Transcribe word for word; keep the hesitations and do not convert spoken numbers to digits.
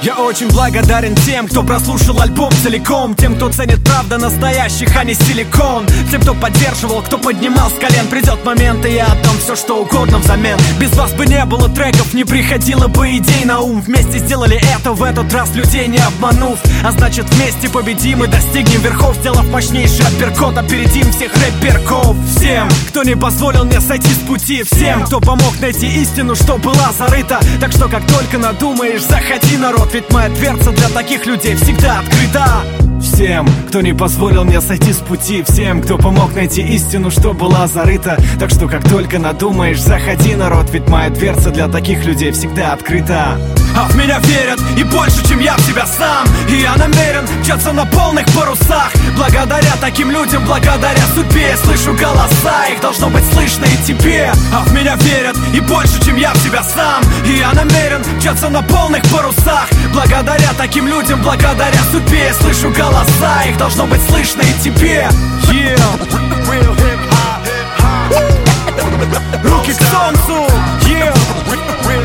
Я очень благодарен тем, кто прослушал альбом целиком, тем, кто ценит правда настоящих, а не силикон, тем, кто поддерживал, кто поднимал с колен. Придет момент, и я отдам все, что угодно взамен. Без вас бы не было треков, не приходило бы идей на ум. Вместе сделали это, в этот раз людей не обманув. А значит вместе победим и достигнем верхов, сделав мощнейший апперкот, опередим всех рэперков. Всем, кто не позволил мне сойти с пути, всем, кто помог найти истину, что была зарыта. Так что как только надумаешь, заходи, народ, ведь моя дверца для таких людей всегда открыта. Всем, кто не позволил мне сойти с пути, всем, кто помог найти истину, что была зарыта. Так что как только надумаешь, заходи, народ, ведь моя дверца для таких людей всегда открыта. А в меня верят и больше, чем я в себя сам. И я намерен мчаться на полных парусах. Благодаря таким людям, благодаря судьбе, я слышу голоса, их должно быть слышно и тебе. А в меня верят и больше, чем я в себя сам. И я намерен мчаться на полных парусах. Благодаря таким людям, благодаря судьбе, я слышу голоса, их должно быть слышно и тебе. Yeah. Real hip-hop. Руки к солнцу. Yeah.